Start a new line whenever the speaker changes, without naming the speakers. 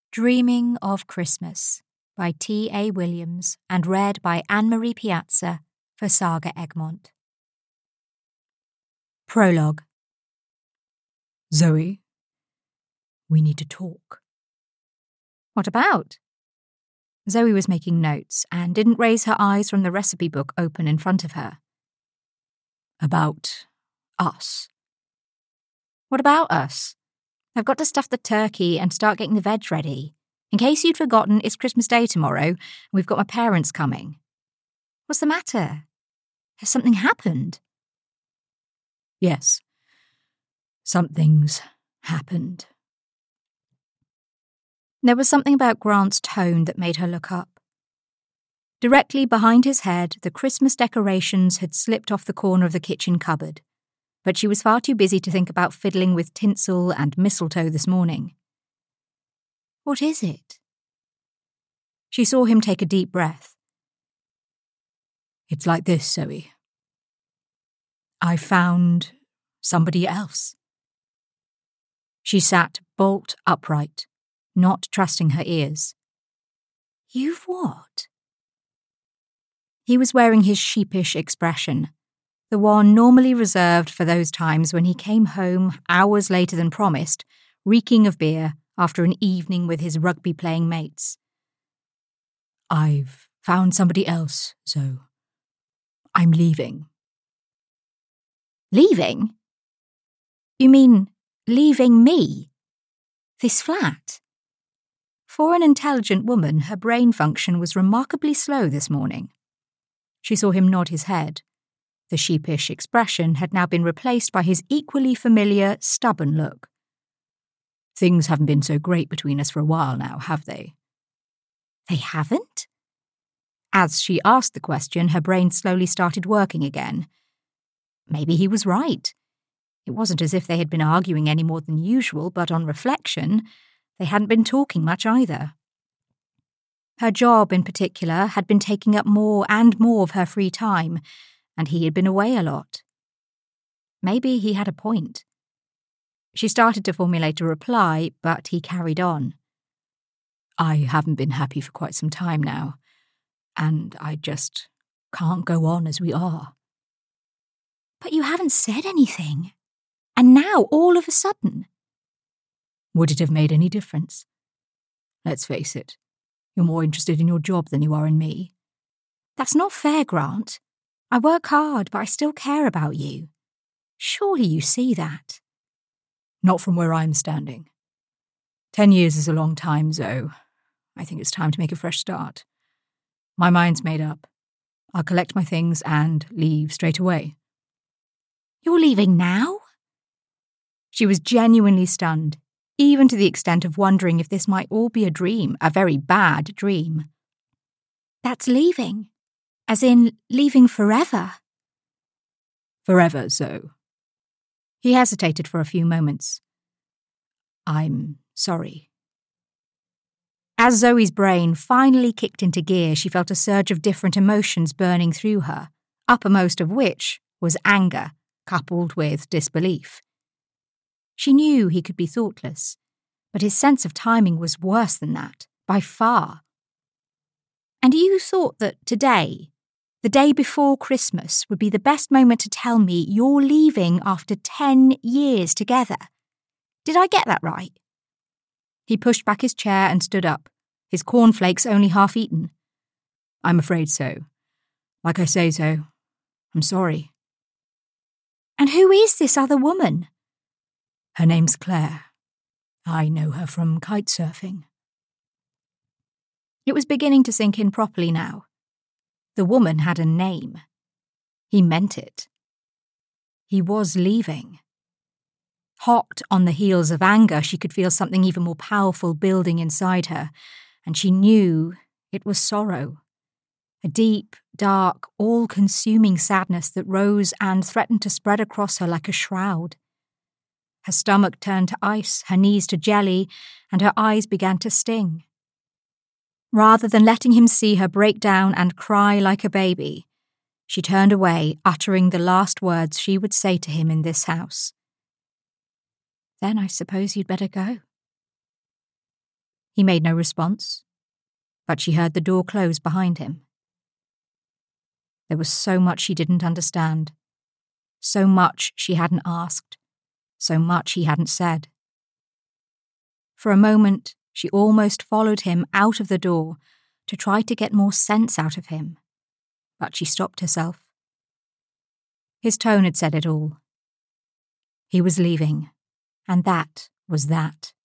Dreaming of Christmas by T.A. Williams and read by Anne-Marie Piazza for Saga Egmont. Prologue.
Zoe, we need to talk.
What about? Zoe was making notes and didn't raise her eyes from the recipe book open in front of her.
About us.
What about us? I've got to stuff the turkey and start getting the veg ready. In case you'd forgotten, it's Christmas Day tomorrow, and we've got my parents coming. What's the matter? Has something happened?
Yes. Something's happened.
There was something about Grant's tone that made her look up. Directly behind his head, the Christmas decorations had slipped off the corner of the kitchen cupboard, but she was far too busy to think about fiddling with tinsel and mistletoe this morning. What is it? She saw him take a deep breath.
It's like this, Zoe. I found somebody else.
She sat bolt upright, not trusting her ears. You've what? He was wearing his sheepish expression, the one normally reserved for those times when he came home hours later than promised, reeking of beer after an evening with his rugby-playing mates.
I've found somebody else, Zoe. I'm leaving.
Leaving? You mean leaving me? This flat? For an intelligent woman, her brain function was remarkably slow this morning. She saw him nod his head. The sheepish expression had now been replaced by his equally familiar, stubborn look.
Things haven't been so great between us for a while now, have they?
They haven't? As she asked the question, her brain slowly started working again. Maybe he was right. It wasn't as if they had been arguing any more than usual, but on reflection, they hadn't been talking much either. Her job, in particular, had been taking up more and more of her free time, and he had been away a lot. Maybe he had a point. She started to formulate a reply, but he carried on.
I haven't been happy for quite some time now, and I just can't go on as we are.
But you haven't said anything. And now, all of a sudden.
Would it have made any difference? Let's face it, you're more interested in your job than you are in me.
That's not fair, Grant. I work hard, but I still care about you. Surely you see that.
Not from where I'm standing. 10 years is a long time, Zoe. I think it's time to make a fresh start. My mind's made up. I'll collect my things and leave straight away.
You're leaving now? She was genuinely stunned, even to the extent of wondering if this might all be a dream, a very bad dream. That's leaving. As in, leaving forever.
Forever, Zoe.
He hesitated for a few moments.
I'm sorry.
As Zoe's brain finally kicked into gear, she felt a surge of different emotions burning through her, uppermost of which was anger, coupled with disbelief. She knew he could be thoughtless, but his sense of timing was worse than that, by far. And you thought that today, the day before Christmas, would be the best moment to tell me you're leaving after 10 years together. Did I get that right? He pushed back his chair and stood up, his cornflakes only half eaten.
I'm afraid so. Like I say, Zoe, I'm sorry.
And who is this other woman?
Her name's Claire. I know her from kitesurfing.
It was beginning to sink in properly now. The woman had a name. He meant it. He was leaving. Hot on the heels of anger, she could feel something even more powerful building inside her, and she knew it was sorrow. A deep, dark, all-consuming sadness that rose and threatened to spread across her like a shroud. Her stomach turned to ice, her knees to jelly, and her eyes began to sting. Rather than letting him see her break down and cry like a baby, she turned away, uttering the last words she would say to him in this house. Then I suppose you'd better go. He made no response, but she heard the door close behind him. There was so much she didn't understand, so much she hadn't asked, so much he hadn't said. For a moment, she almost followed him out of the door to try to get more sense out of him, but she stopped herself. His tone had said it all. He was leaving, and that was that.